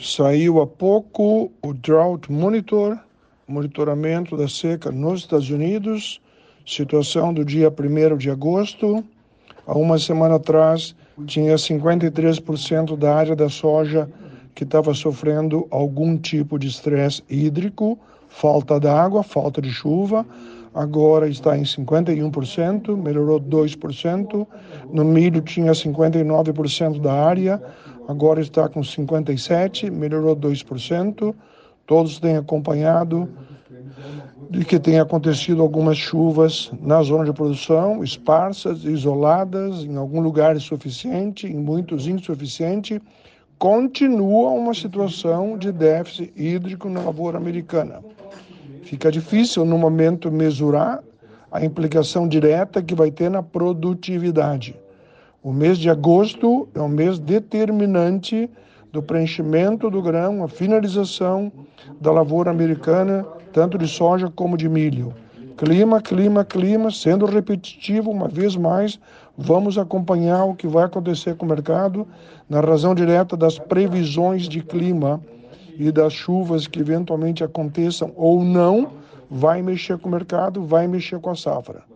Saiu há pouco o Drought Monitor, monitoramento da seca nos Estados Unidos, situação do dia 1º de agosto. Há uma semana atrás, tinha 53% da área da soja que estava sofrendo algum tipo de estresse hídrico, falta d'água, falta de chuva. Agora está em 51%, melhorou 2%. No milho tinha 59% da área, agora está com 57%, melhorou 2%. Todos têm acompanhado de que tem acontecido algumas chuvas na zona de produção, esparsas, isoladas, em algum lugar suficiente, em muitos insuficiente. Continua uma situação de déficit hídrico na lavoura americana. Fica difícil no momento mesurar a implicação direta que vai ter na produtividade. O mês de agosto é um mês determinante do preenchimento do grão, a finalização da lavoura americana, tanto de soja como de milho. Clima, sendo repetitivo uma vez mais, vamos acompanhar o que vai acontecer com o mercado na razão direta das previsões de clima e das chuvas que eventualmente aconteçam ou não, vai mexer com o mercado, vai mexer com a safra.